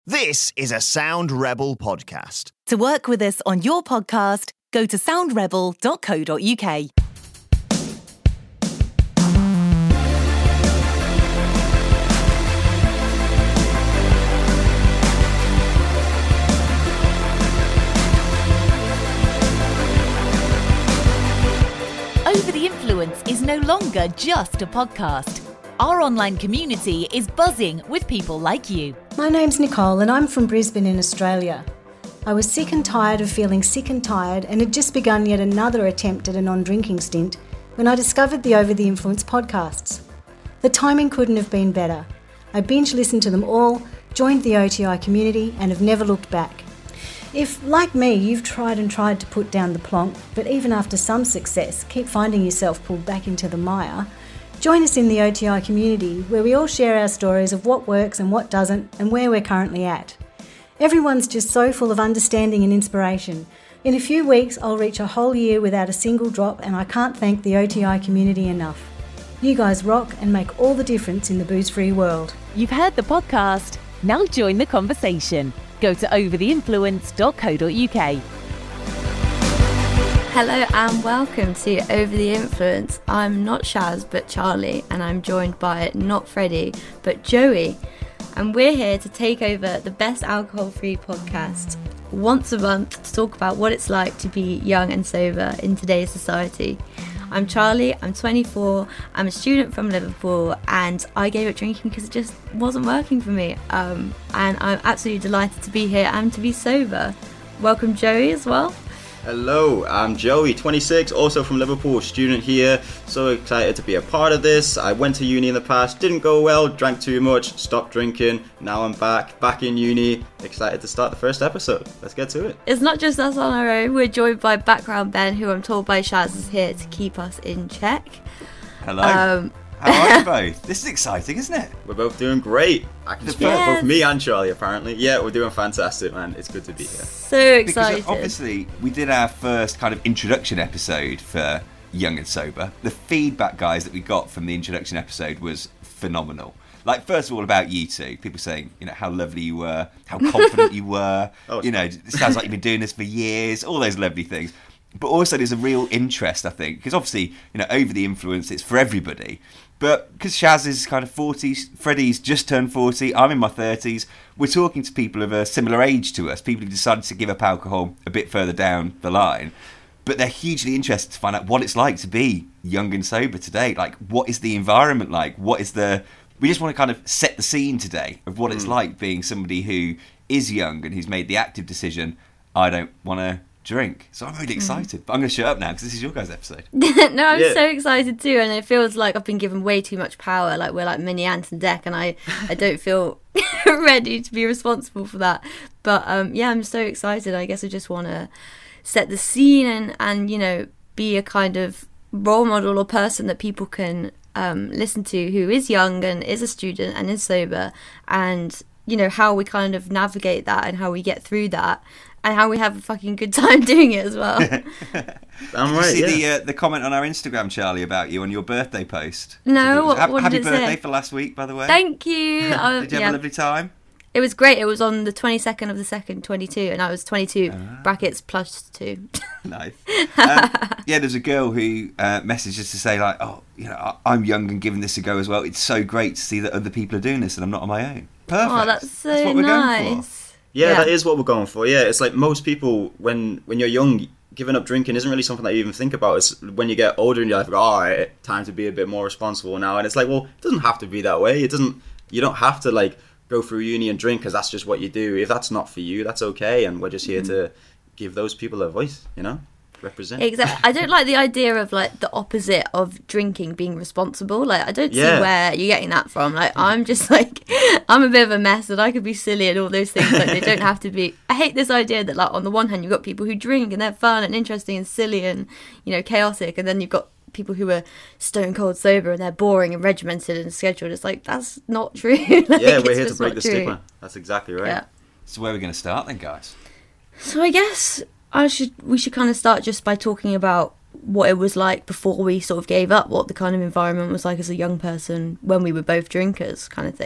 This is a Sound Rebel podcast. To work with us on your podcast, go to soundrebel.co.uk. Over the Influence is no longer just a podcast. Our online community is buzzing with people like you. My name's Nicole and I'm from Brisbane in Australia. I was sick and tired of feeling sick and tired and had just begun yet another attempt at a non-drinking stint when I discovered the Over the Influence podcasts. The timing couldn't have been better. I binge listened to them all, joined the OTI community and have never looked back. If, like me, you've tried to put down the plonk, but even after some success, keep finding yourself pulled back into the mire, join us in the OTI community where we all share our stories of what works and what doesn't and where we're currently at. Everyone's just so full of understanding and inspiration. In a few weeks, I'll reach a whole year without a single drop and I can't thank the OTI community enough. You guys rock and make all the difference in the booze-free world. You've heard the podcast. Now join the conversation. Go to overtheinfluence.co.uk. Hello and welcome to Over the Influence. I'm not Shaz but Charlie and I'm joined by not Freddie but Joey, and we're here to take over the best alcohol-free podcast once a month to talk about what it's like to be young and sober in today's society. I'm Charlie, I'm 24, I'm a student from Liverpool and I gave up drinking because it just wasn't working for me, and I'm absolutely delighted to be here and to be sober. Welcome Joey as well. Hello, I'm Joey, 26, also from Liverpool, student here. So excited to be a part of this. I went to uni in the past, didn't go well, drank too much, stopped drinking. Now I'm back in uni. Excited to start the first episode. Let's get to it. It's not just us on our own. We're joined by Background Ben, who I'm told by Shaz is here to keep us in check. Hello. How are you both? This is exciting, isn't it? We're both doing great. I can speak for both me and Charlie, apparently. Yeah, we're doing fantastic, man. It's good to be here. So excited. Because obviously, we did our first kind of introduction episode for Young and Sober. The feedback, guys, that we got from the introduction episode was phenomenal. Like, first of all, about you two. People saying, how lovely you were, how confident you were. It sounds like you've been doing this for years, all those lovely things. But also, there's a real interest, I think, because obviously, Over the Influence, it's for everybody. But because Shaz is kind of 40, Freddie's just turned 40, I'm in my 30s, we're talking to people of a similar age to us, people who decided to give up alcohol a bit further down the line. But they're hugely interested to find out what it's like to be young and sober today. Like, what is the environment like? We just want to kind of set the scene today of what it's like being somebody who is young and who's made the active decision, I don't want to drink. So I'm really excited, but I'm going to shut up now because this is your guys' episode. No, I'm so excited too, and it feels like I've been given way too much power, like we're like mini Ant and Dec, and I don't feel ready to be responsible for that. But I'm so excited. I guess I just want to set the scene and be a kind of role model or person that people can listen to who is young and is a student and is sober, and how we kind of navigate that and how we get through that. And how we have a fucking good time doing it as well. I'm right. Did you see the comment on our Instagram, Charlie, about you on your birthday post? No, what happy did it birthday say? for last week, by the way. Thank you. Did you have a lovely time? It was great. It was on the 22nd of the 2nd, 22, and I was 22 brackets plus 2. Nice. There's a girl who messaged us to say like, I'm young and giving this a go as well. It's so great to see that other people are doing this and I'm not on my own. Perfect. Oh, that's so what we're nice. going for. Yeah, that is what we're going for. Yeah, it's like most people, when you're young, giving up drinking isn't really something that you even think about. It's when you get older and you're like, all right, time to be a bit more responsible now. And it's like, well, it doesn't have to be that way. You don't have to like go through uni and drink because that's just what you do. If that's not for you, that's okay. And we're just here to give those people a voice, represent. Exactly. I don't like the idea of like the opposite of drinking being responsible. Like, I don't see where you're getting that from. Like, I'm just like, I'm a bit of a mess and I could be silly and all those things. Like, they don't have to be. I hate this idea that like on the one hand you've got people who drink and they're fun and interesting and silly and chaotic, and then you've got people who are stone cold sober and they're boring and regimented and scheduled. It's like, that's not true. Like, we're here to break the stigma. That's exactly right. Yeah. So where are we going to start then, guys? So I guess we should kind of start just by talking about what it was like before we sort of gave up, what the kind of environment was like as a young person when we were both drinkers, kind of thing.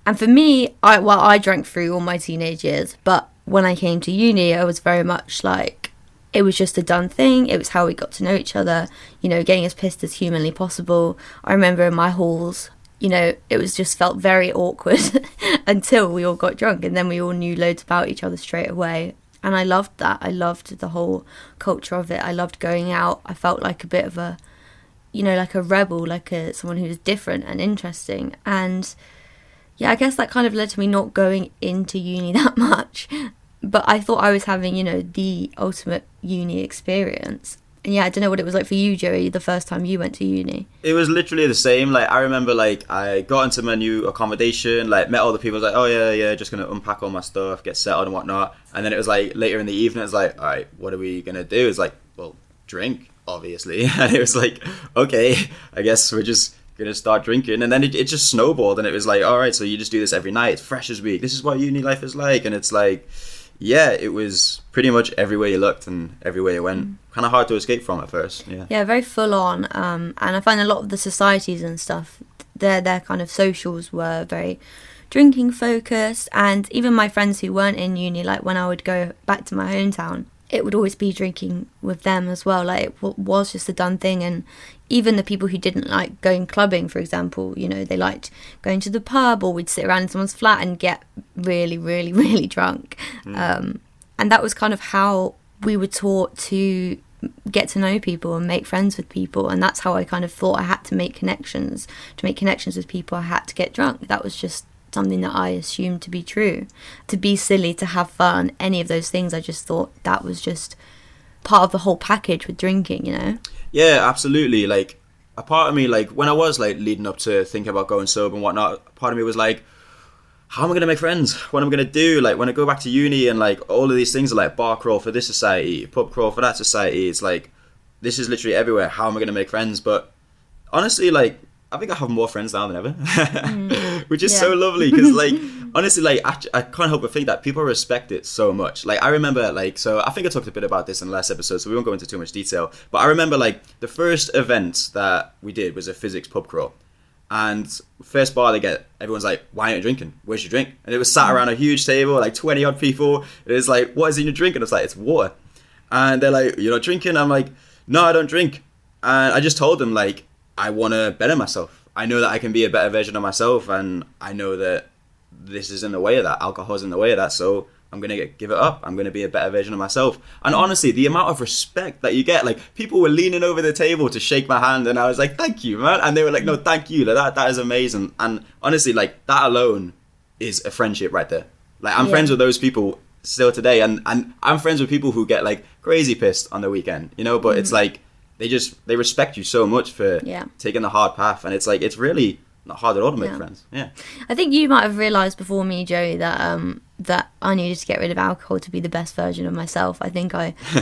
And for me, I drank through all my teenage years, but when I came to uni, I was very much like, it was just a done thing. It was how we got to know each other, you know, getting as pissed as humanly possible. I remember in my halls, you know, it was just felt very awkward until we all got drunk, and then we all knew loads about each other straight away. And I loved that. I loved the whole culture of it. I loved going out. I felt like a bit of a, you know, like a rebel, like someone who was different and interesting. And yeah, I guess that kind of led to me not going into uni that much. But I thought I was having, you know, the ultimate uni experience. And yeah, I don't know what it was like for you, Joey, the first time you went to uni. It was literally the same. Like, I remember, like, I got into my new accommodation, like, met all the people. I was like, oh, yeah, just going to unpack all my stuff, get settled and whatnot. And then it was, like, later in the evening, it was like, all right, what are we going to do? It's like, well, drink, obviously. And it was like, okay, I guess we're just going to start drinking. And then it just snowballed. And it was like, all right, so you just do this every night. It's Freshers Week. This is what uni life is like. And it's like, yeah, it was pretty much everywhere you looked and everywhere you went. Kind of hard to escape from at first. Yeah, very full on. And I find a lot of the societies and stuff, their kind of socials were very drinking focused. And even my friends who weren't in uni, like when I would go back to my hometown, it would always be drinking with them as well. Like, it was just a done thing. And even the people who didn't like going clubbing, for example, you know, they liked going to the pub, or we'd sit around in someone's flat and get really, really, really drunk. And that was kind of how we were taught to get to know people and make friends with people. And that's how I kind of thought I had to make connections. To make connections with people, I had to get drunk. That was just something that I assumed to be true. To be silly, to have fun, any of those things, I just thought that was just part of the whole package with drinking, you know? Yeah, absolutely. Like, a part of me, like, when I was, like, leading up to thinking about going sober and whatnot, part of me was like, how am I going to make friends? What am I going to do? Like, when I go back to uni and, like, all of these things are, like, bar crawl for this society, pub crawl for that society. It's like, this is literally everywhere. How am I going to make friends? But honestly, like, I think I have more friends now than ever, which is so lovely. Because, like, honestly, like, I can't help but think that people respect it so much. Like, I remember, like, so I think I talked a bit about this in the last episode, so we won't go into too much detail. But I remember, like, the first event that we did was a physics pub crawl. And first bar they get, everyone's like, why aren't you drinking? Where's your drink? And it was sat around a huge table, like 20 odd people. It was like, what is in your drink? And I was like, it's water. And they're like, you're not drinking? I'm like, no, I don't drink. And I just told them, like, I want to better myself. I know that I can be a better version of myself, and I know that this is in the way of that. Alcohol's in the way of that, so I'm going to give it up. I'm going to be a better version of myself. And honestly, the amount of respect that you get, like, people were leaning over the table to shake my hand, and I was like, thank you, man. And they were like, no, thank you. Like, that is amazing. And honestly, like, that alone is a friendship right there. Like, I'm friends with those people still today, and I'm friends with people who get, like, crazy pissed on the weekend, you know, but it's like, they respect you so much for taking the hard path, and it's like, it's really not hard at all to make friends. Yeah, I think you might have realised before me, Joey, that that I needed to get rid of alcohol to be the best version of myself. I think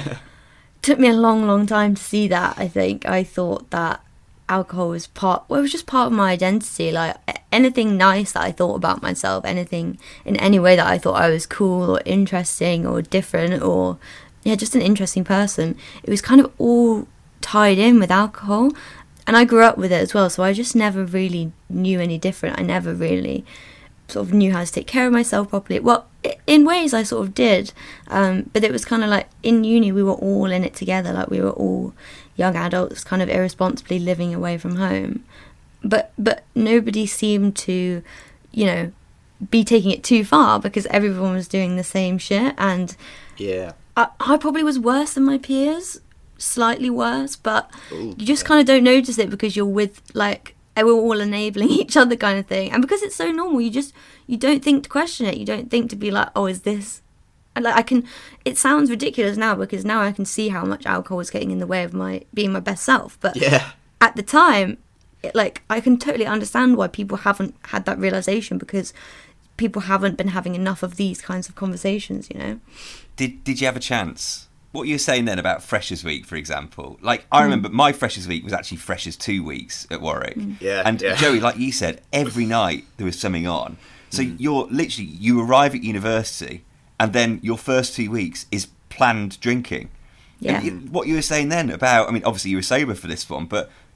took me a long time to see that. I think I thought that alcohol was it was just part of my identity. Like, anything nice that I thought about myself, anything in any way that I thought I was cool or interesting or different, or just an interesting person, it was kind of all tied in with alcohol. And I grew up with it as well, so I just never really knew any different. I never really sort of knew how to take care of myself properly. Well, in ways I sort of did, but it was kind of like in uni we were all in it together. Like, we were all young adults kind of irresponsibly living away from home, but nobody seemed to, you know, be taking it too far, because everyone was doing the same shit. And I probably was worse than my peers, slightly worse, but you just kind of don't notice it because you're with, like, we're all enabling each other kind of thing. And because it's so normal, you don't think to question it. You don't think to be like, oh, is this... And like, it sounds ridiculous now, because now I can see how much alcohol is getting in the way of my being my best self. But at the time, I can totally understand why people haven't had that realization, because people haven't been having enough of these kinds of conversations, you know. Did you have a chance? What you were saying then about Freshers Week, for example, like, I remember my Freshers Week was actually Freshers 2 weeks at Warwick. And Joey, like you said, every night there was something on. So you arrive at university, and then your first 2 weeks is planned drinking. And what you were saying then about, I mean, obviously you were sober for this one, but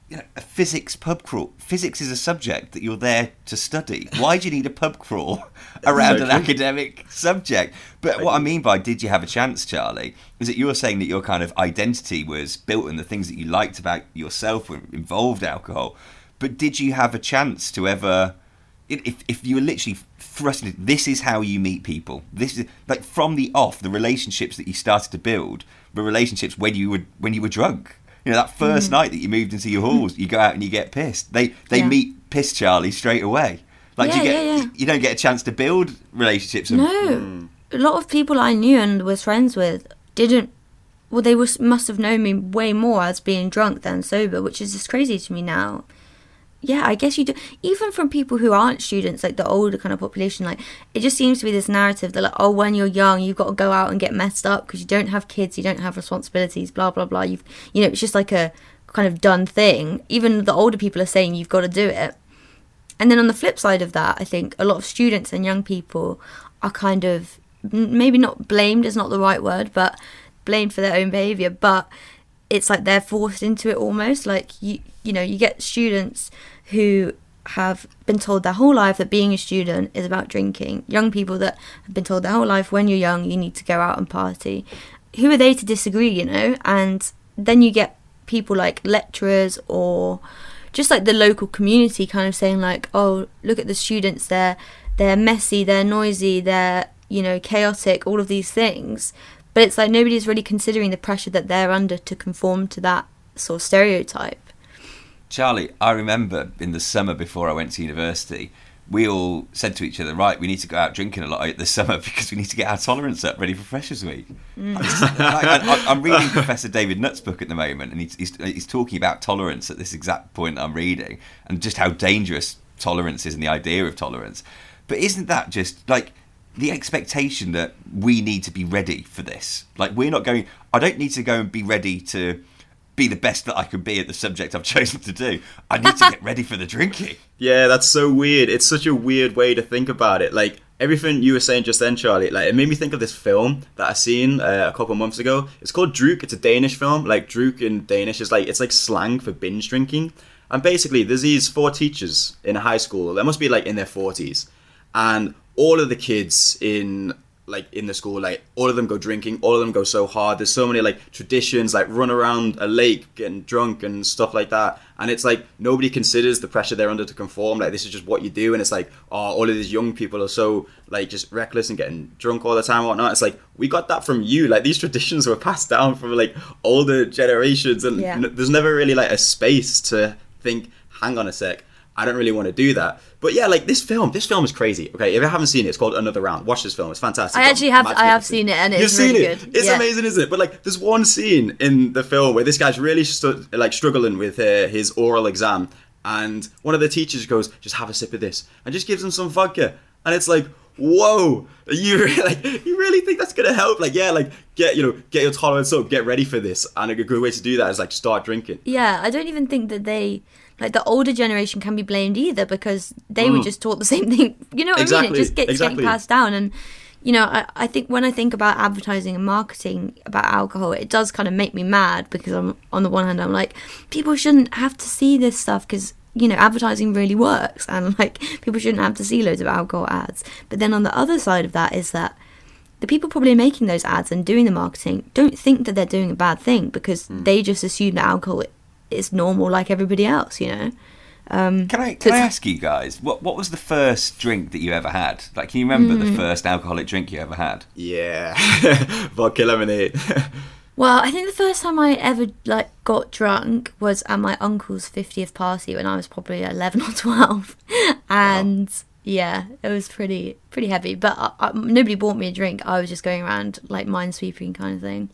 a physics pub crawl. Physics is a subject that you're there to study. Why do you need a pub crawl around an academic subject? But what I mean by did you have a chance, Charlie, is that you were saying that your kind of identity was built on the things that you liked about yourself when involved alcohol. But did you have a chance to ever, if you were literally thrust into, this is how you meet people. This is like from the off, the relationships that you started to build were relationships when you were drunk. That first night that you moved into your halls, you go out and you get pissed. They meet Piss Charlie straight away. Like you don't get a chance to build relationships. No, a lot of people I knew and was friends with didn't. Well, they must have known me way more as being drunk than sober, which is just crazy to me now. Yeah, I guess you do. Even from people who aren't students, like the older kind of population, like it just seems to be this narrative that like, oh, when you're young, you've got to go out and get messed up because you don't have kids, you don't have responsibilities, blah blah blah. It's just like a kind of done thing. Even the older people are saying you've got to do it. And then on the flip side of that, I think a lot of students and young people are kind of maybe not blamed is not the right word, but blamed for their own behaviour. But it's like they're forced into it almost. Like you get students who have been told their whole life that being a student is about drinking. Young people that have been told their whole life when you're young you need to go out and party. Who are they to disagree, And then you get people like lecturers or just like the local community kind of saying like, oh, look at the students, they're messy, they're noisy, they're chaotic, all of these things. But it's like nobody's really considering the pressure that they're under to conform to that sort of stereotype. Charlie, I remember in the summer before I went to university, we all said to each other, right, we need to go out drinking a lot this summer because we need to get our tolerance up ready for Freshers' Week. I'm reading Professor David Nutt's book at the moment, and he's talking about tolerance at this exact point I'm reading, and just how dangerous tolerance is and the idea of tolerance. But isn't that just like the expectation that we need to be ready for this? Like I don't need to go and be ready to be the best that I can be at the subject I've chosen to do. I need to get ready for the drinking. Yeah, that's so weird. It's such a weird way to think about it. Like, everything you were saying just then, Charlie, like, it made me think of this film that I seen a couple of months ago. It's called Druk. It's a Danish film. Like, Druk in Danish is like, it's like slang for binge drinking. And basically, there's these 4 teachers in a high school. They must be like in their 40s. And all of the kids in the school, like all of them go drinking, all of them go so hard. There's so many like traditions, like run around a lake getting drunk and stuff like that. And it's like nobody considers the pressure they're under to conform. Like this is just what you do. And it's like, oh, all of these young people are so like just reckless and getting drunk all the time and whatnot. It's like, we got that from you. Like these traditions were passed down from like older generations, and there's never really like a space to think, hang on a sec, I don't really want to do that. But yeah, like this film is crazy. Okay, if you haven't seen it, it's called Another Round. Watch this film; it's fantastic. I have seen it, and it's really good. It's amazing, isn't it? But like, there's one scene in the film where this guy's really struggling with his oral exam, and one of the teachers goes, "Just have a sip of this," and just gives him some vodka, and it's like, whoa, you really think that's gonna help? Like, yeah, like get your tolerance up, get ready for this, and a good way to do that is like start drinking. Yeah, I don't even think that they. Like, the older generation can be blamed either, because they were just taught the same thing. You know what I mean? It just gets getting passed down. And, I think when I think about advertising and marketing about alcohol, it does kind of make me mad, because on the one hand, I'm like, people shouldn't have to see this stuff because, advertising really works. And, like, people shouldn't have to see loads of alcohol ads. But then on the other side of that is that the people probably making those ads and doing the marketing don't think that they're doing a bad thing, because they just assume that alcohol is normal like everybody else, Can I ask you guys, what was the first drink that you ever had? Like, can you remember the first alcoholic drink you ever had? Yeah, vodka lemonade. Well, I think the first time I ever got drunk was at my uncle's 50th party when I was probably 11 or 12, and yeah, it was pretty heavy. But nobody bought me a drink. I was just going around like minesweeping kind of thing,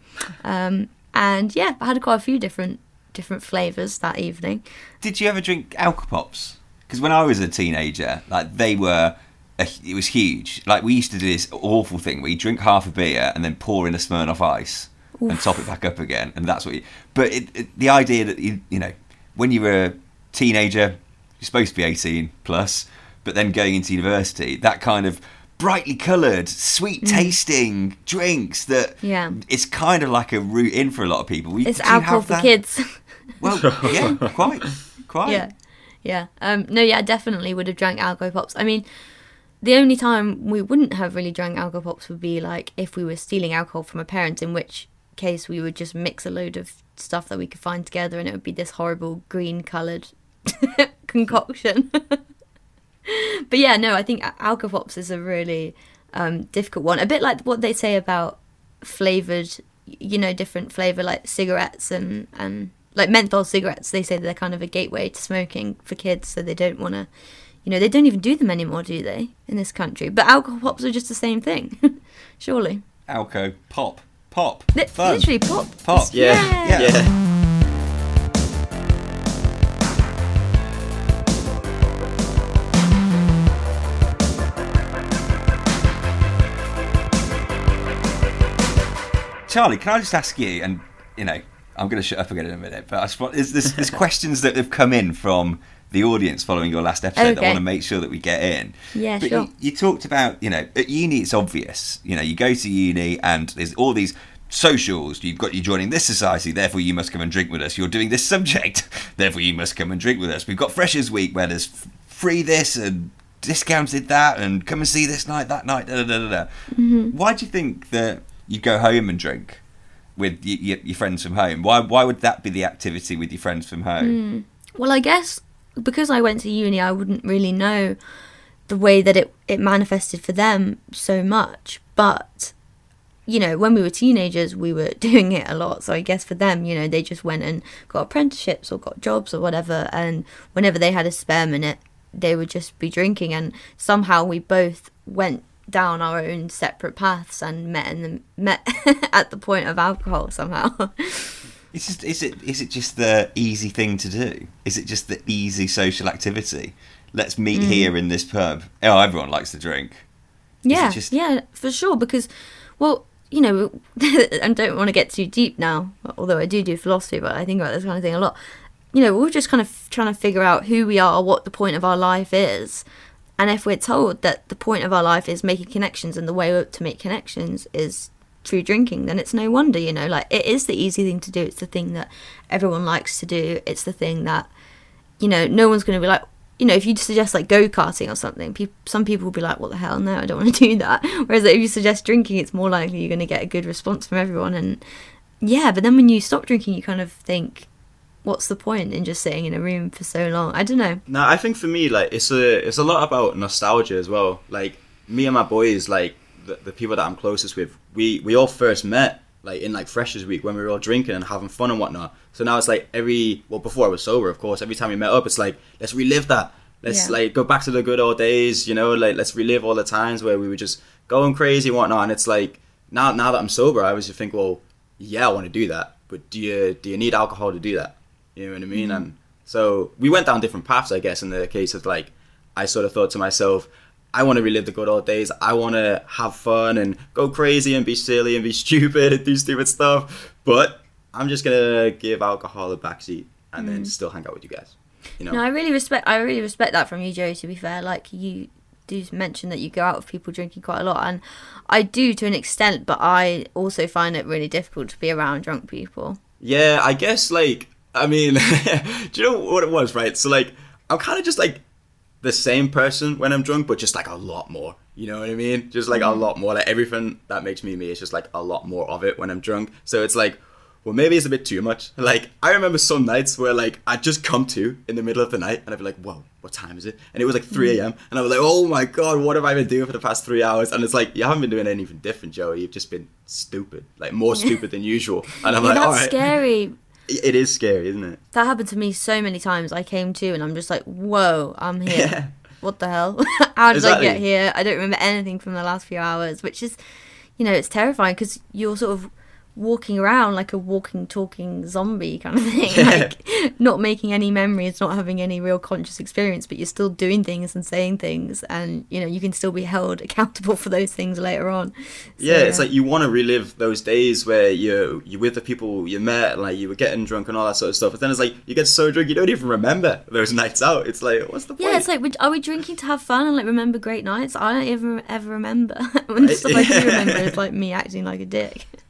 and yeah, I had quite a few different flavours that evening. Did you ever drink Alka-Pops? Because when I was a teenager, like it was huge. Like we used to do this awful thing where you drink half a beer and then pour in a Smirnoff Ice and top it back up again, and that's what but the idea that when you were a teenager, you're supposed to be 18 plus, but then going into university, that kind of brightly coloured, sweet tasting drinks that it's kind of like a route in for a lot of people. It's alcohol for kids. Well, yeah, quite. Yeah. No, yeah, I definitely would have drank Alco Pops. I mean, the only time we wouldn't have really drank Alco Pops would be like if we were stealing alcohol from our parents, in which case we would just mix a load of stuff that we could find together, and it would be this horrible green coloured concoction. But yeah, no, I think Alco Pops is a really difficult one. A bit like what they say about flavoured, different flavour, like cigarettes and like menthol cigarettes. They say they're kind of a gateway to smoking for kids, so they don't want to, they don't even do them anymore, do they, in this country? But Alco Pops are just the same thing, surely. Alco Pop. Fun. Literally pop. Yeah. Charlie, can I just ask you, and I'm going to shut up again in a minute, but I just want, there's questions that have come in from the audience following your last episode that I want to make sure that we get in. Yeah, but sure. You talked about, at uni it's obvious. You go to uni and there's all these socials. You're joining this society, therefore you must come and drink with us. You're doing this subject, therefore you must come and drink with us. We've got Freshers Week where there's free this and discounted that, and come and see this night, that night, Mm-hmm. Why do you think that you go home and drink with your friends from home? Why would that be the activity with your friends from home? Well, I guess because I went to uni, I wouldn't really know the way that it manifested for them so much. But, when we were teenagers, we were doing it a lot. So I guess for them, they just went and got apprenticeships or got jobs or whatever. And whenever they had a spare minute, they would just be drinking. And somehow we both went down our own separate paths and met at the point of alcohol somehow. Is it just the easy thing to do? Is it just the easy social activity? Let's meet here in this pub. Oh, everyone likes to drink. Yeah, for sure. Because, well, I don't want to get too deep now, although I do philosophy, but I think about this kind of thing a lot. We're just kind of trying to figure out who we are, what the point of our life is. And if we're told that the point of our life is making connections and the way to make connections is through drinking, then it's no wonder, it is the easy thing to do. It's the thing that everyone likes to do. It's the thing that, no one's going to be like, if you suggest like go-karting or something, some people will be like, what the hell, no, I don't want to do that. Whereas if you suggest drinking, it's more likely you're going to get a good response from everyone. And yeah, but then when you stop drinking, you kind of think, what's the point in just sitting in a room for so long? I don't know. No, I think for me, it's a lot about nostalgia as well. Like, me and my boys, like, the people that I'm closest with, we all first met, like, in, like, Freshers Week when we were all drinking and having fun and whatnot. So now it's, like, before I was sober, of course, every time we met up, it's like, let's relive that. Let's, like, go back to the good old days, like, let's relive all the times where we were just going crazy and whatnot. And it's like, now that I'm sober, I always think, well, yeah, I want to do that. But do you need alcohol to do that? You know what I mean? Mm-hmm. And so we went down different paths, I guess, in the case of, like, I sort of thought to myself, I want to relive the good old days. I want to have fun and go crazy and be silly and be stupid and do stupid stuff. But I'm just going to give alcohol a backseat and then still hang out with you guys. No, I really respect that from you, Joe, to be fair. Like, you do mention that you go out with people drinking quite a lot. And I do to an extent, but I also find it really difficult to be around drunk people. Yeah, I guess, like, I mean, do you know what it was, right? So, like, I'm kind of just, like, the same person when I'm drunk, but just, like, a lot more. You know what I mean? Just, like, a lot more. Like, everything that makes me it's just, like, a lot more of it when I'm drunk. So it's, like, well, maybe it's a bit too much. Like, I remember some nights where, like, I'd just come to in the middle of the night, and I'd be like, whoa, what time is it? And it was, like, 3 a.m. And I was like, oh, my God, what have I been doing for the past 3 hours? And it's like, you haven't been doing anything different, Joey. You've just been stupid. Like, more stupid than usual. And I'm like, all right. That's scary. It is scary, isn't it? That happened to me so many times. I came to and I'm just like, whoa, I'm here. Yeah. What the hell? How did I get here? I don't remember anything from the last few hours, which is, it's terrifying because you're sort of walking around like a walking, talking zombie kind of thing. Yeah. Like, not making any memories, not having any real conscious experience, but you're still doing things and saying things, and you can still be held accountable for those things later on. So, yeah, it's like you want to relive those days where you're with the people you met, and, like, you were getting drunk and all that sort of stuff. But then it's like you get so drunk you don't even remember those nights out. It's like, what's the point? Yeah, it's like, are we drinking to have fun and, like, remember great nights? I don't ever remember. When the stuff I do remember is like me acting like a dick.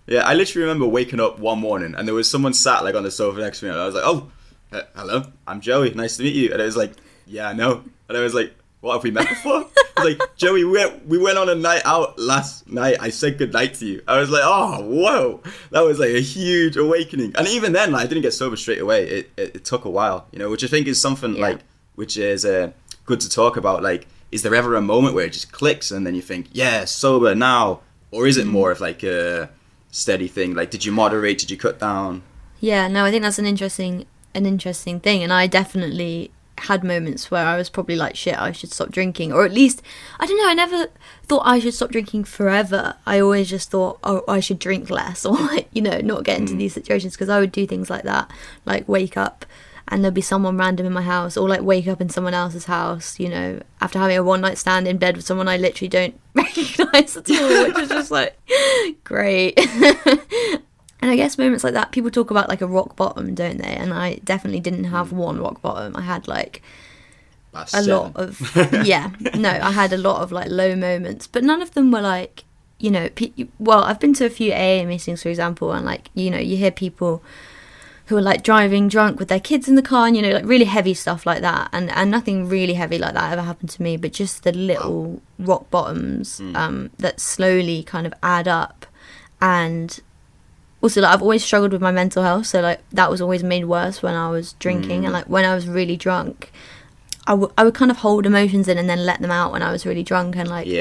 Yeah, I literally remember waking up one morning and there was someone sat like on the sofa next to me, and I was like, "Oh, hello, I'm Joey. Nice to meet you." And it was like, "Yeah, I know." And I was like, "What, have we met before?" I was like, "Joey, we went on a night out last night. I said goodnight to you." I was like, "Oh, whoa." That was like a huge awakening. And even then, like, I didn't get sober straight away. It took a while, you know, which I think is something like, which is good to talk about. Like, is there ever a moment where it just clicks and then you think, yeah, sober now? Or is it more of like a steady thing? Like, did you moderate? Did you cut down? Yeah, no, I think that's an interesting thing. And I definitely had moments where I was probably like, shit, I should stop drinking. Or at least, I don't know, I never thought I should stop drinking forever. I always just thought, oh, I should drink less, or like, you know, not get into these situations, because I would do things like that, like wake up and there'd be someone random in my house, or like wake up in someone else's house, you know, after having a one night stand in bed with someone I literally don't recognise at all, which is just like, great. And I guess moments like that, people talk about like a rock bottom, don't they? And I definitely didn't have one rock bottom. I had like That's a 7. lot of, I had a lot of like low moments, but none of them were like, you know, well, I've been to a few AA meetings, for example, and like, you know, you hear people who are like driving drunk with their kids in the car, and, you know, like really heavy stuff like that, and nothing really heavy like that ever happened to me, but just the little rock bottoms that slowly kind of add up. And also, like, I've always struggled with my mental health, so like that was always made worse when I was drinking. And like when I was really drunk, I would kind of hold emotions in and then let them out when I was really drunk. And like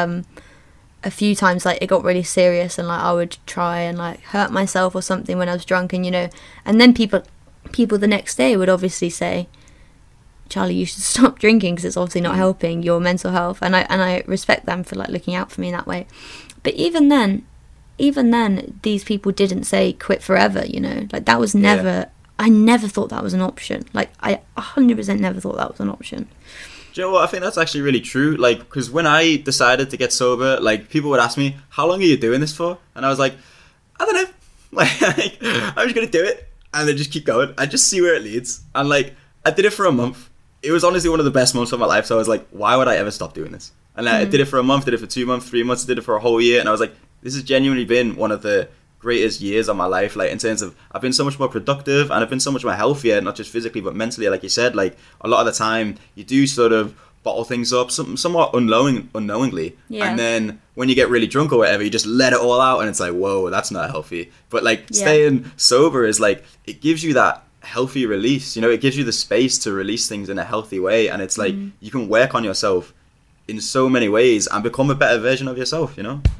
a few times, like, it got really serious, and like I would try and like hurt myself or something when I was drunk, and, you know, and then people the next day would obviously say, Charlie, you should stop drinking because it's obviously not helping your mental health. And I respect them for like looking out for me in that way. But even then these people didn't say quit forever, you know, like that was never, I never thought that was an option. Like I 100% never thought that was an option. Do you know what? I think that's actually really true. Like, because when I decided to get sober, like, people would ask me, "How long are you doing this for?" And I was like, "I don't know. Like, I'm just gonna do it and then just keep going and just see where it leads." And like, I did it for a month. It was honestly one of the best months of my life. So I was like, "Why would I ever stop doing this?" And I did it for a month, did it for 2 months, 3 months, did it for a whole year, and I was like, "This has genuinely been one of the greatest years of my life." Like, in terms of, I've been so much more productive, and I've been so much more healthier, not just physically but mentally. Like you said, like, a lot of the time you do sort of bottle things up somewhat unknowingly, and then when you get really drunk or whatever, you just let it all out, and it's like, whoa, that's not healthy. But like staying sober is like, it gives you that healthy release, you know, it gives you the space to release things in a healthy way, and it's like you can work on yourself in so many ways and become a better version of yourself, you know.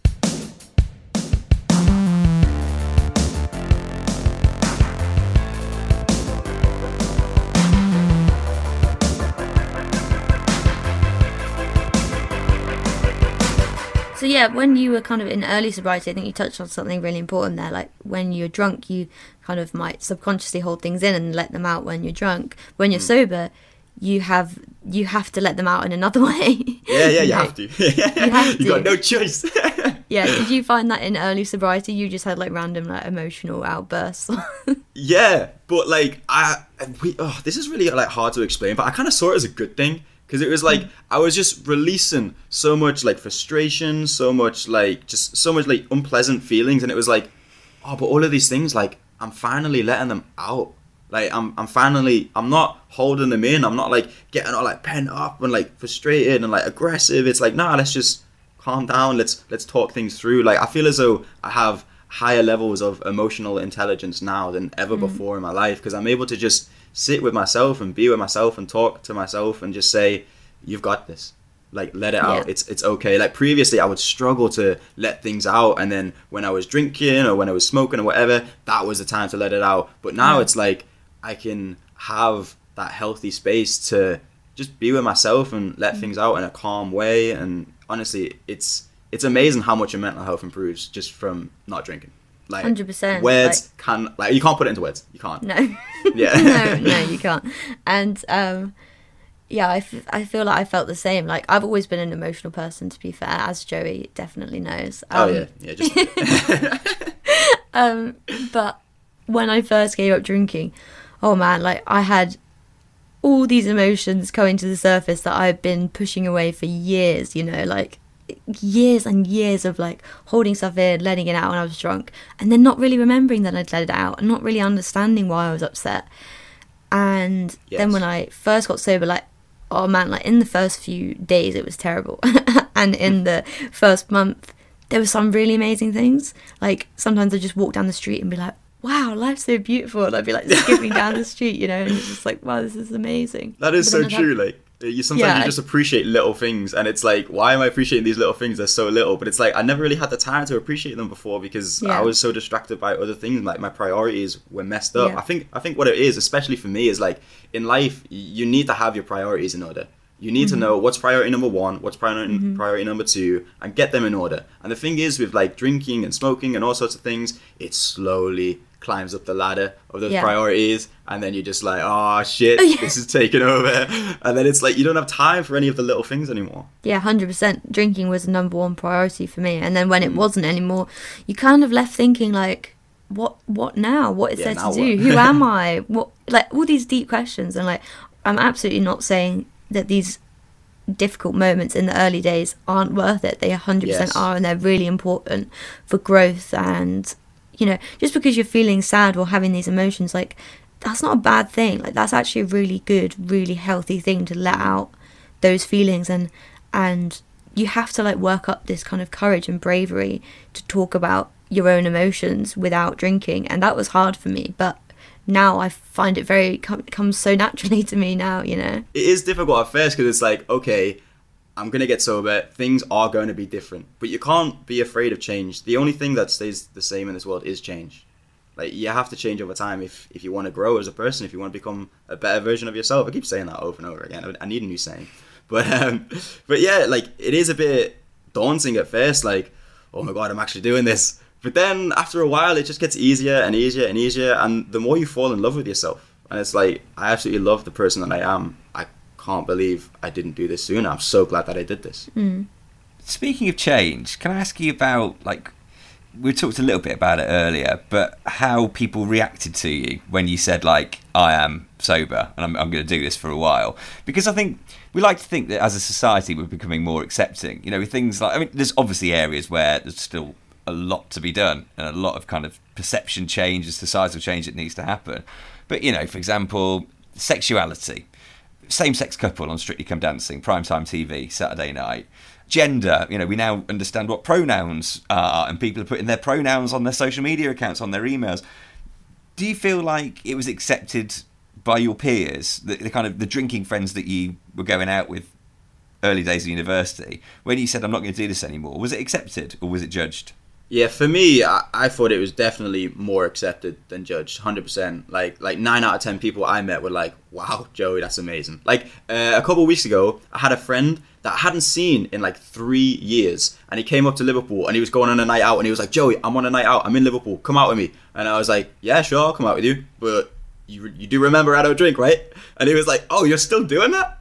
So yeah, when you were kind of in early sobriety, I think you touched on something really important there. Like, when you're drunk, you kind of might subconsciously hold things in and let them out when you're drunk. When you're sober, you have to let them out in another way. Yeah, you have to. You got no choice. Yeah, did you find that in early sobriety you just had like random like emotional outbursts? Yeah, but like this is really like hard to explain, but I kind of saw it as a good thing. Because it was like, I was just releasing so much like frustration, so much like unpleasant feelings. And it was like, oh, but all of these things, like, I'm finally letting them out. Like, I'm not holding them in. I'm not like getting all like pent up and like frustrated and like aggressive. It's like, nah, let's just calm down. Let's talk things through. Like, I feel as though I have higher levels of emotional intelligence now than ever before in my life. Because I'm able to just sit with myself and be with myself and talk to myself and just say, you've got this. Like, let it out. It's okay. Like, previously I would struggle to let things out, and then when I was drinking or when I was smoking or whatever, that was the time to let it out. But now it's like, I can have that healthy space to just be with myself and let things out in a calm way. And honestly, it's amazing how much your mental health improves just from not drinking. Like, 100%. Words you can't put it into words. You can't. No. Yeah. no, you can't. And yeah, I feel like I felt the same. Like, I've always been an emotional person, to be fair, as Joey definitely knows. But when I first gave up drinking, oh man, like, I had all these emotions coming to the surface that I've been pushing away for years, you know, like, years and years of like holding stuff in, letting it out when I was drunk, and then not really remembering that I'd let it out and not really understanding why I was upset. And then when I first got sober, like, oh man, like in the first few days it was terrible. And in the first month there were some really amazing things. Like sometimes I'd just walk down the street and be like, wow, life's so beautiful, and I'd be like skipping down the street, you know, and it's just like, wow, this is amazing. That is so true. Like you sometimes you just appreciate little things, and it's like, why am I appreciating these little things? They're so little. But it's like I never really had the time to appreciate them before because I was so distracted by other things. Like my priorities were messed up. I think what it is, especially for me, is like in life you need to have your priorities in order. You need to know what's priority number one, what's priority number two, and get them in order. And the thing is with like drinking and smoking and all sorts of things, it slowly climbs up the ladder of those priorities, and then you're just like, oh shit, this is taking over, and then it's like you don't have time for any of the little things anymore. 100%. Drinking was the number one priority for me, and then when it wasn't anymore, you kind of left thinking like, what now? What is there to do? Who am I? What, like all these deep questions. And like, I'm absolutely not saying that these difficult moments in the early days aren't worth it. They 100% are, and they're really important for growth. And you know, just because you're feeling sad or having these emotions, like that's not a bad thing. Like that's actually a really good, really healthy thing to let out those feelings. And you have to like work up this kind of courage and bravery to talk about your own emotions without drinking. And that was hard for me, but now I find it comes so naturally to me now, you know. It is difficult at first because it's like, okay, I'm going to get sober, things are going to be different. But you can't be afraid of change. The only thing that stays the same in this world is change. Like, you have to change over time if you want to grow as a person, if you want to become a better version of yourself. I keep saying that over and over again. I need a new saying. But yeah, like, it is a bit daunting at first. Like, oh my God, I'm actually doing this. But then after a while, it just gets easier and easier and easier. And the more you fall in love with yourself. And it's like, I absolutely love the person that I am. I can't believe I didn't do this sooner. I'm so glad that I did this. Speaking of change, can I ask you about, like, we talked a little bit about it earlier, but how people reacted to you when you said, like, I am sober and I'm going to do this for a while? Because I think we like to think that as a society we're becoming more accepting, you know, with things like, I mean, there's obviously areas where there's still a lot to be done and a lot of kind of perception change, societal change that needs to happen. But, you know, for example, sexuality, same-sex couple on Strictly Come Dancing, primetime TV, Saturday night. Gender, you know, we now understand what pronouns are, and people are putting their pronouns on their social media accounts, on their emails. Do you feel like it was accepted by your peers, the kind of the drinking friends that you were going out with early days of university, when you said, I'm not going to do this anymore? Was it accepted or was it judged? Yeah, for me, I thought it was definitely more accepted than judged, 100%. Like 9 out of 10 people I met were like, wow, Joey, that's amazing. Like, a couple of weeks ago, I had a friend that I hadn't seen in like 3 years, and he came up to Liverpool, and he was going on a night out, and he was like, Joey, I'm on a night out, I'm in Liverpool, come out with me. And I was like, yeah, sure, I'll come out with you, but you do remember I don't drink, right? And he was like, oh, you're still doing that?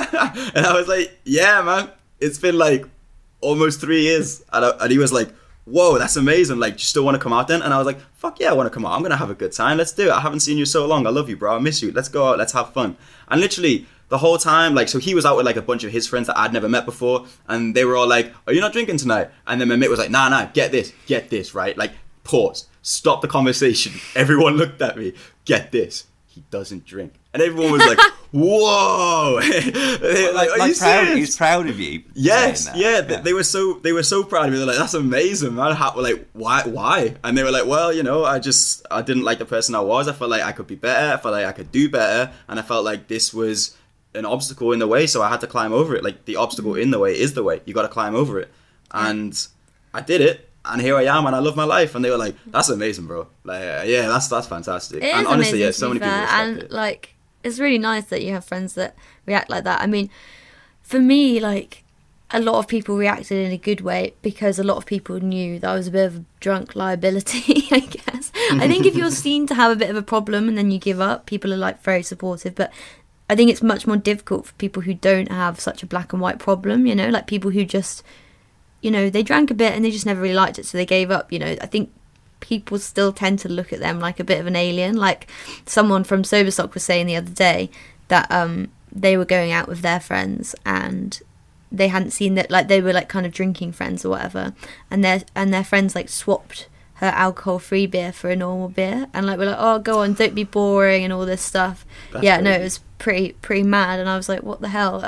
And I was like, yeah, man, it's been like almost 3 years. And he was like, whoa, that's amazing. Like, do you still want to come out then? And I was like, fuck yeah, I want to come out. I'm going to have a good time. Let's do it. I haven't seen you so long. I love you, bro. I miss you. Let's go out. Let's have fun. And literally the whole time, like, so he was out with like a bunch of his friends that I'd never met before. And they were all like, are you not drinking tonight? And then my mate was like, nah, get this, right? Like, pause. Stop the conversation. Everyone looked at me. Get this. He doesn't drink. And everyone was like, whoa. Like, are you serious? He was proud of you. Yes, yeah. They were so proud of me. They're like, that's amazing, man. Like, why? And they were like, well, you know, I didn't like the person I was. I felt like I could be better. I felt like I could do better. And I felt like this was an obstacle in the way, so I had to climb over it. Like, the obstacle in the way is the way. You got to climb over it. And I did it. And here I am, and I love my life. And they were like, that's amazing, bro. Like, yeah, that's fantastic. It and is honestly, amazing, yeah, so many people respect and it. like, it's really nice that you have friends that react like that. I mean, for me, like, a lot of people reacted in a good way because a lot of people knew that I was a bit of a drunk liability, I guess. I think if you're seen to have a bit of a problem and then you give up, people are like very supportive. But I think it's much more difficult for people who don't have such a black and white problem, you know, like people who just, you know, they drank a bit and they just never really liked it, so they gave up. You know, I think people still tend to look at them like a bit of an alien. Like someone from Soberstock was saying the other day that they were going out with their friends and they hadn't seen that, like they were like kind of drinking friends or whatever, and their friends like swapped her alcohol-free beer for a normal beer, and like we're like, oh, go on, don't be boring and all this stuff. That's yeah, crazy. no, it was pretty mad, and I was like, what the hell?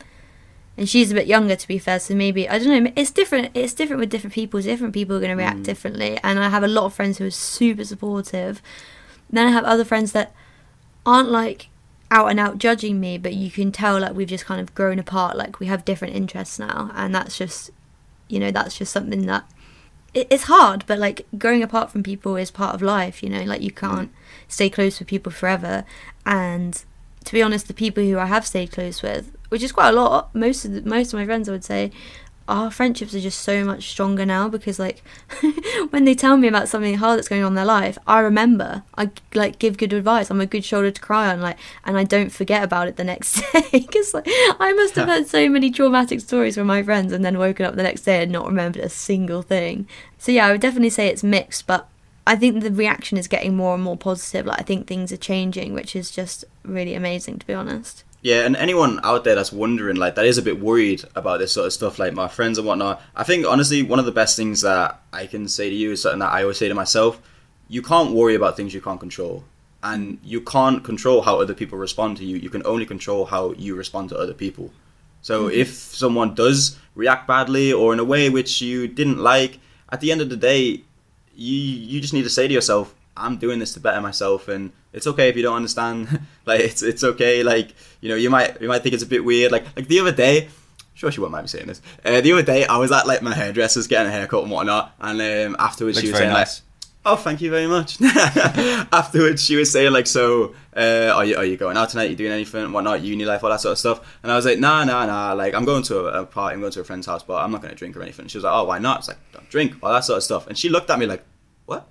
And she's a bit younger, to be fair, so maybe, I don't know, it's different with different people. Different people are going to react differently, and I have a lot of friends who are super supportive. Then I have other friends that aren't like out and out judging me, but you can tell like we've just kind of grown apart, like we have different interests now, and that's just, you know, that's just something that it's hard, but like growing apart from people is part of life, you know, like you can't stay close with people forever. And to be honest, the people who I have stayed close with, which is quite a lot, most of my friends, I would say, our friendships are just so much stronger now, because like when they tell me about something hard that's going on in their life, I remember, I like give good advice, I'm a good shoulder to cry on, like, and I don't forget about it the next day, because like I must have heard so many traumatic stories from my friends and then woken up the next day and not remembered a single thing. So yeah, I would definitely say it's mixed, but I think the reaction is getting more and more positive. Like I think things are changing, which is just really amazing, to be honest. Yeah, and anyone out there that's wondering, like, that is a bit worried about this sort of stuff, like my friends and whatnot, I think, honestly, one of the best things that I can say to you is something that I always say to myself: you can't worry about things you can't control. And you can't control how other people respond to you. You can only control how you respond to other people. So if someone does react badly or in a way which you didn't like, at the end of the day, you just need to say to yourself, I'm doing this to better myself, and it's okay if you don't understand. Like it's okay. Like, you know, you might think it's a bit weird. Like the other day, sure she won't mind me saying this. The other day I was at like my hairdresser's getting a haircut and whatnot, and afterwards she was saying nice. like, oh, thank you very much. Afterwards she was saying like, so are you going out tonight? You doing anything? Whatnot? Uni life, all that sort of stuff. And I was like, nah. Like I'm going to a party. I'm going to a friend's house, but I'm not going to drink or anything. She was like, oh, why not? I was like, don't drink, all that sort of stuff. And she looked at me like, what?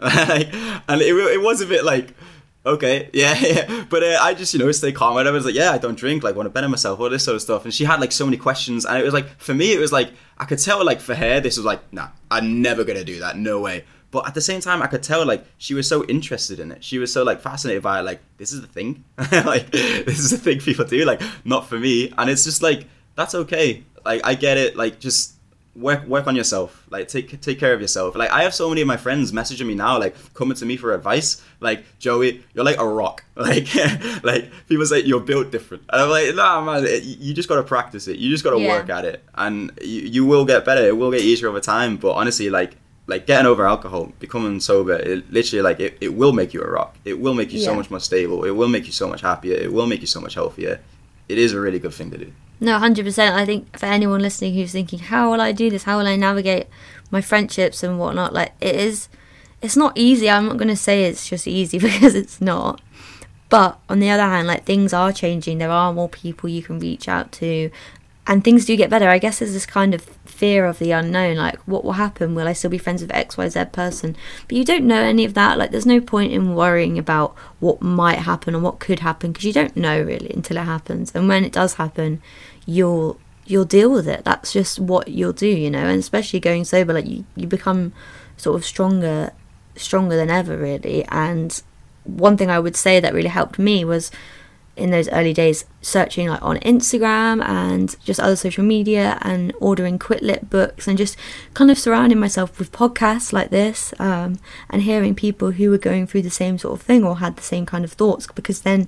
And it was a bit like, okay, yeah. But I just, you know, stay calm. Whatever. I was like, yeah, I don't drink. Like, want to better myself, all this sort of stuff. And she had like so many questions, and it was like, for me, it was like, I could tell like for her, this was like, nah, I'm never gonna do that. No way. But at the same time, I could tell like she was so interested in it. She was so like fascinated by it. Like, this is the thing. Like, this is the thing people do. Like, not for me. And it's just like, that's okay. Like, I get it. Like, just work on yourself. Like, take care of yourself. Like, I have so many of my friends messaging me now, like coming to me for advice. Like, Joey, you're like a rock. Like people say you're built different. And I'm like, nah, man, you just got to practice it. You just got to work at it, and you will get better. It will get easier over time. But honestly, like getting over alcohol, becoming sober, it literally, like, it will make you a rock. It will make you so much more stable. It will make you so much happier. It will make you so much healthier. It is a really good thing to do. No, 100%. I think for anyone listening who's thinking, how will I do this? How will I navigate my friendships and whatnot? Like, it's not easy. I'm not going to say it's just easy, because it's not. But on the other hand, like, things are changing. There are more people you can reach out to, and things do get better. I guess there's this kind of fear of the unknown, like, what will happen? Will I still be friends with XYZ person? But you don't know any of that. Like, there's no point in worrying about what might happen or what could happen, because you don't know really until it happens. And when it does happen, you'll deal with it. That's just what you'll do, you know. And especially going sober, like, you become sort of stronger than ever, really. And one thing I would say that really helped me was, in those early days, searching like on Instagram and just other social media, and ordering Quit Lit books, and just kind of surrounding myself with podcasts like this, and hearing people who were going through the same sort of thing or had the same kind of thoughts, because then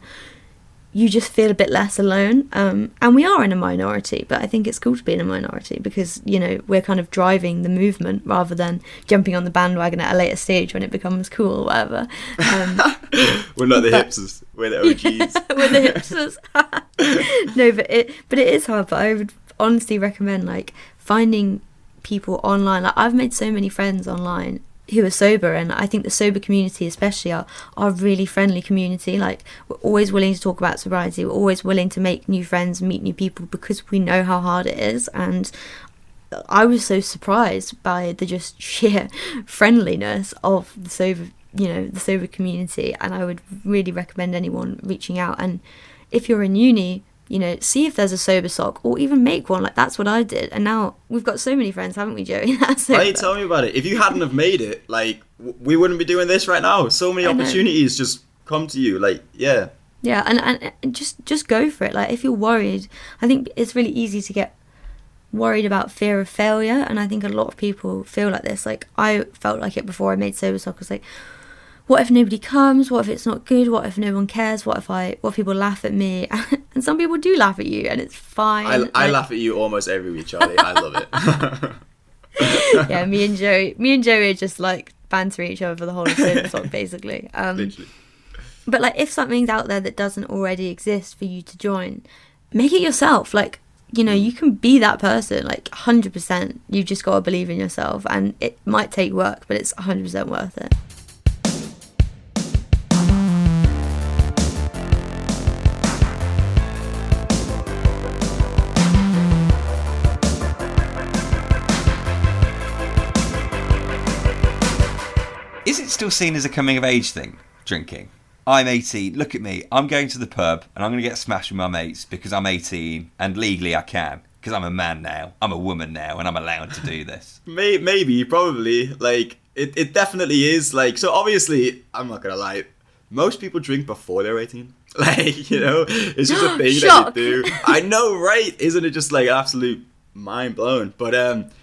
you just feel a bit less alone. And we are in a minority, but I think it's cool to be in a minority, because, you know, we're kind of driving the movement rather than jumping on the bandwagon at a later stage when it becomes cool or whatever. We're not the hipsters. We're the OGs. We're the hipsters. No, but it is hard. But I would honestly recommend, like, finding people online. Like, I've made so many friends online who are sober, and I think the sober community especially are a really friendly community. Like, we're always willing to talk about sobriety, we're always willing to make new friends, meet new people, because we know how hard it is. And I was so surprised by the just sheer friendliness of the sober community, and I would really recommend anyone reaching out. And if you're in uni, you know, see if there's a sober sock, or even make one. Like, that's what I did. And now we've got so many friends, haven't we, Joey? Hey, tell me about it. If you hadn't have made it, like, we wouldn't be doing this right now. So many opportunities just come to you. Like, yeah. Yeah, and just go for it. Like, if you're worried, I think it's really easy to get worried about fear of failure, and I think a lot of people feel like this. Like, I felt like it before I made Sober Sock. I was like, what if nobody comes? What if it's not good? What if no one cares? What if people laugh at me? And some people do laugh at you, and it's fine. I laugh at you almost every week, Charlie. I love it. Yeah, me and Joey are just like bantering each other for the whole of Sober Sock, basically. Literally. But like, if something's out there that doesn't already exist for you to join, make it yourself. Like, you know, you can be that person, like 100%. You've just got to believe in yourself, and it might take work, but it's 100% worth it. Is it still seen as a coming of age thing, drinking? I'm 18, look at me, I'm going to the pub and I'm going to get smashed with my mates because I'm 18 and legally I can, because I'm a man now, I'm a woman now, and I'm allowed to do this. Maybe, probably. Like, it definitely is. Like, so obviously, I'm not going to lie, most people drink before they're 18. Like, you know, it's just a thing that you do. I know, right? Isn't it just like absolute mind blown? But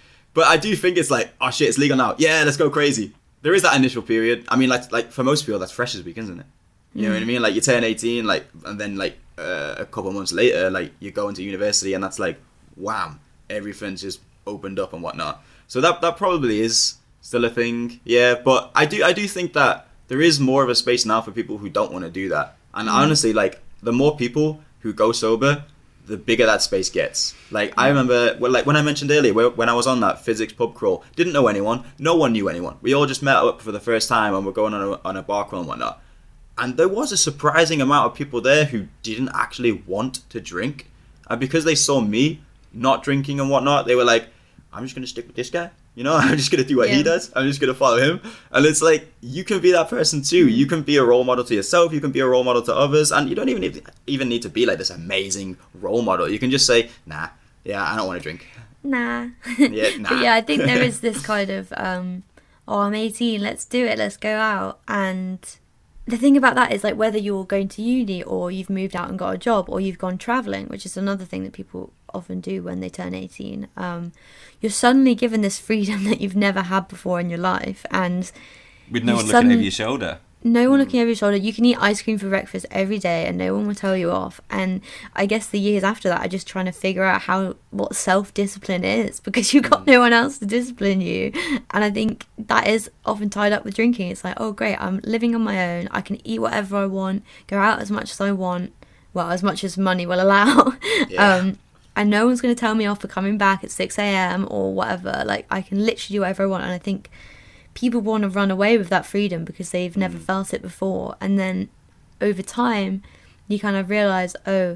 I do think it's like, oh shit, it's legal now. Yeah, let's go crazy. There is that initial period. I mean, like for most people, that's Freshers Week, isn't it? You know what I mean? Like, you turn 18, like, and then like a couple of months later, like, you go into university, and that's like, wham, everything's just opened up and whatnot. So that probably is still a thing, yeah. But I do think that there is more of a space now for people who don't want to do that. And honestly, like, the more people who go sober, the bigger that space gets. Like, I remember, like when I mentioned earlier, when I was on that physics pub crawl, didn't know anyone, no one knew anyone. We all just met up for the first time and we're going on a bar crawl and whatnot. And there was a surprising amount of people there who didn't actually want to drink. And because they saw me not drinking and whatnot, they were like, I'm just going to stick with this guy. You know, I'm just going to do what he does. I'm just going to follow him. And it's like, you can be that person too. You can be a role model to yourself. You can be a role model to others. And you don't even need to be like this amazing role model. You can just say, nah, yeah, I don't want to drink. Nah. Yeah, nah. But yeah, I think there is this kind of, oh, I'm 18, let's do it, let's go out. And the thing about that is, like, whether you're going to uni or you've moved out and got a job or you've gone travelling, which is another thing that people often do when they turn 18, you're suddenly given this freedom that you've never had before in your life, and with no one looking over your shoulder. No one looking over your shoulder. You can eat ice cream for breakfast every day and no one will tell you off. And I guess the years after that are just trying to figure out what self-discipline is, because you've got no one else to discipline you. And I think that is often tied up with drinking. It's like, oh great, I'm living on my own, I can eat whatever I want, go out as much as I want, well, as much as money will allow. Yeah. And no one's going to tell me off for coming back at 6 a.m. or whatever. Like, I can literally do whatever I want. And I think people want to run away with that freedom because they've never felt it before. And then over time, you kind of realise, oh,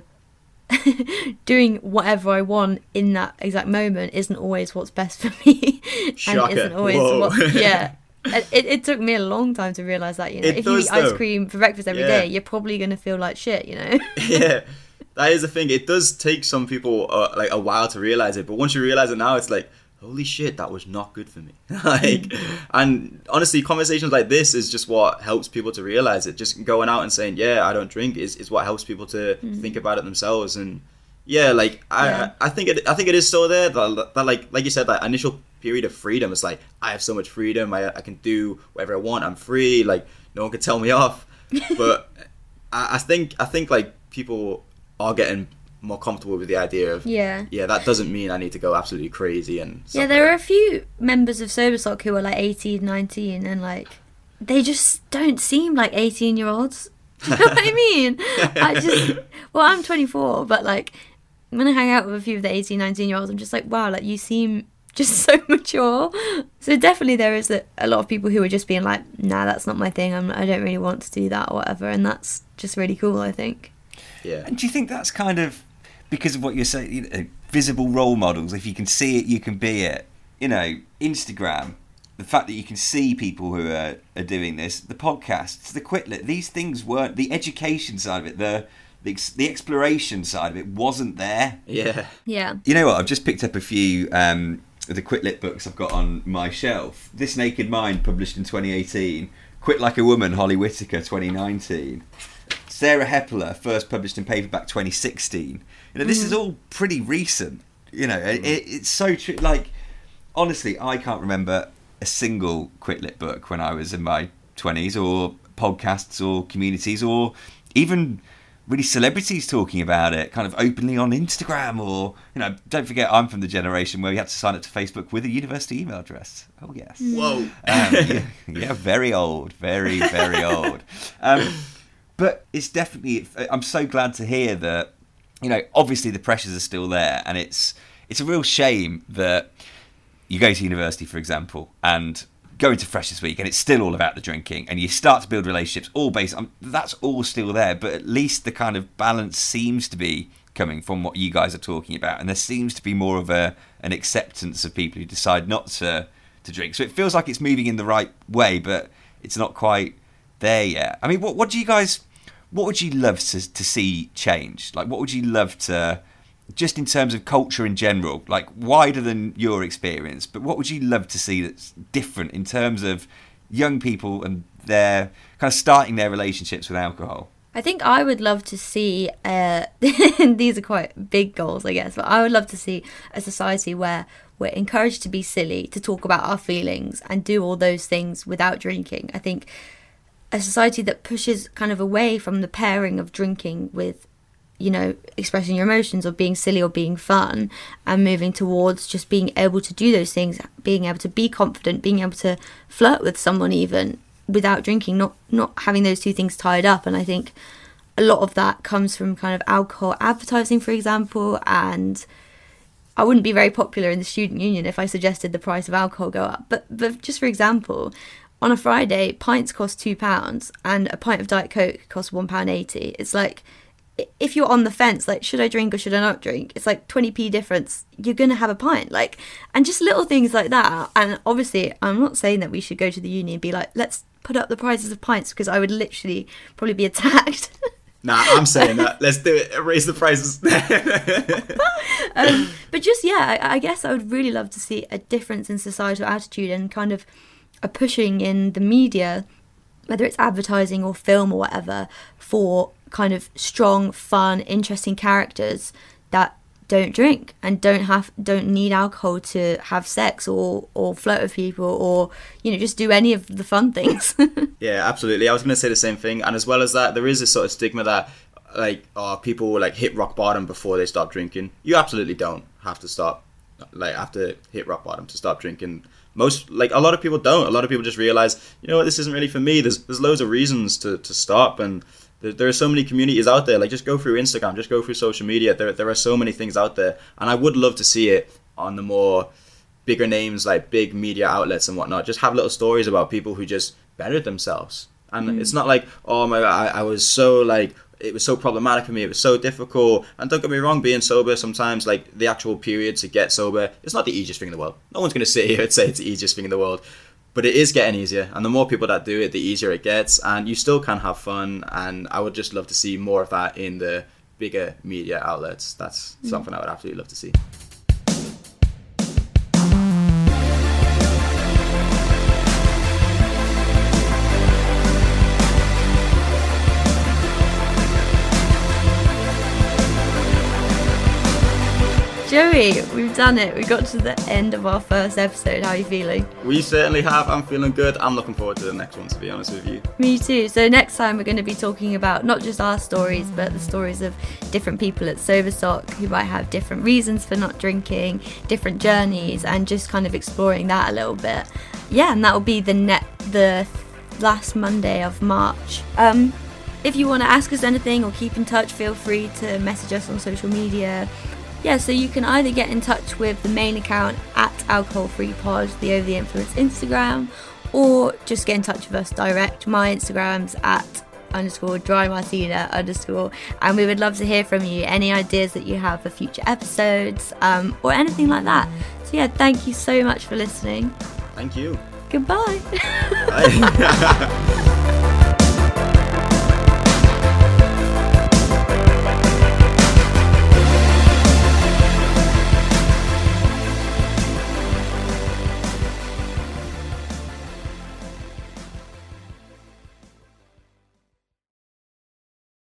doing whatever I want in that exact moment isn't always what's best for me. Shocker. And isn't always what, yeah. It took me a long time to realise that, you know. If you eat ice cream for breakfast every day, you're probably going to feel like shit, you know. Yeah. That is the thing. It does take some people like a while to realize it, but once you realize it now, it's like, holy shit, that was not good for me. Like, and honestly, conversations like this is just what helps people to realize it. Just going out and saying, yeah, I don't drink is what helps people to think about it themselves. And yeah, like I think it is still there. That like you said, that initial period of freedom. It's like, I have so much freedom. I can do whatever I want. I'm free. Like, no one can tell me off. But I think like people are getting more comfortable with the idea of that doesn't mean I need to go absolutely crazy. And there are a few members of Sober Sock who are like 18, 19 and like they just don't seem like 18-year-olds. You know what I mean? I'm 24, but like when I hang out with a few of the 18, 19-year-olds, I'm just like, wow, like you seem just so mature. So definitely there is a lot of people who are just being like, nah, that's not my thing, I don't really want to do that or whatever, and that's just really cool, I think. Yeah. And do you think that's kind of because of what you're saying, you know, visible role models? If you can see it, you can be it. You know, Instagram, the fact that you can see people who are doing this, the podcasts, the Quitlet, these things weren't, the education side of it, the exploration side of it wasn't there. Yeah. Yeah. You know what? I've just picked up a few of the Quitlet books I've got on my shelf. This Naked Mind, published in 2018. Quit Like a Woman, Holly Whitaker, 2019. Sarah Hepler, first published in paperback 2016. You know, this is all pretty recent. You know, it's so true. Like, honestly, I can't remember a single Quit Lit book when I was in my 20s, or podcasts or communities, or even really celebrities talking about it kind of openly on Instagram. Or, you know, don't forget, I'm from the generation where you had to sign up to Facebook with a university email address. Oh, yes. Whoa. Yeah, very old. Very, very old. But it's definitely, I'm so glad to hear that, you know, obviously the pressures are still there, and it's a real shame that you go to university, for example, and go into Freshers Week, and it's still all about the drinking, and you start to build relationships all based on that's all still there, but at least the kind of balance seems to be coming from what you guys are talking about, and there seems to be more of an acceptance of people who decide not to drink. So it feels like it's moving in the right way, but it's not quite there yet. I mean, what would you love to see change? Like, what would you love to, just in terms of culture in general, like wider than your experience, but what would you love to see that's different in terms of young people and their kind of starting their relationships with alcohol? I think I would love to see, these are quite big goals, I guess, but I would love to see a society where we're encouraged to be silly, to talk about our feelings and do all those things without drinking. I think a society that pushes kind of away from the pairing of drinking with, you know, expressing your emotions or being silly or being fun, and moving towards just being able to do those things, being able to be confident, being able to flirt with someone even without drinking, not having those two things tied up. And I think a lot of that comes from kind of alcohol advertising, for example, and I wouldn't be very popular in the student union if I suggested the price of alcohol go up. But just for example, on a Friday, pints cost £2 and a pint of Diet Coke costs £1.80. It's like, if you're on the fence, like, should I drink or should I not drink? It's like 20p difference. You're going to have a pint. Like, and just little things like that. And obviously, I'm not saying that we should go to the uni and be like, let's put up the prices of pints, because I would literally probably be attacked. Nah, I'm saying that. Let's do it. Raise the prices. But just, yeah, I guess I would really love to see a difference in societal attitude and kind of a pushing in the media, whether it's advertising or film or whatever, for kind of strong, fun, interesting characters that don't drink and don't need alcohol to have sex or flirt with people, or, you know, just do any of the fun things. Yeah, absolutely. I was going to say the same thing. And as well as that, there is this sort of stigma that, like, people will, like, hit rock bottom before they stop drinking. You absolutely don't have to stop, like, have to hit rock bottom to stop drinking. A lot of people don't. A lot of people just realize, you know what, this isn't really for me. There's loads of reasons to stop, and there are so many communities out there. Like, just go through Instagram, just go through social media. There are so many things out there, and I would love to see it on the more bigger names, like big media outlets and whatnot. Just have little stories about people who just bettered themselves, and it's not like, oh my God, I was so, like, it was so problematic for me, it was so difficult. And don't get me wrong, being sober sometimes, like, the actual period to get sober, it's not the easiest thing in the world. No one's going to sit here and say it's the easiest thing in the world. But it is getting easier, and the more people that do it, the easier it gets, and you still can have fun. And I would just love to see more of that in the bigger media outlets. That's something I would absolutely love to see. Joey, we've done it. We got to the end of our first episode. How are you feeling? We certainly have. I'm feeling good. I'm looking forward to the next one, to be honest with you. Me too. So next time we're going to be talking about not just our stories, but the stories of different people at Soberstock who might have different reasons for not drinking, different journeys, and just kind of exploring that a little bit. Yeah, and that will be the last Monday of March. If you want to ask us anything or keep in touch, feel free to message us on social media. Yeah, so you can either get in touch with the main account at AlcoholFreePod, the Over the Influence Instagram, or just get in touch with us direct. My Instagram's at _drymartina_, and we would love to hear from you, any ideas that you have for future episodes, or anything like that. So yeah, thank you so much for listening. Thank you. Goodbye. Bye.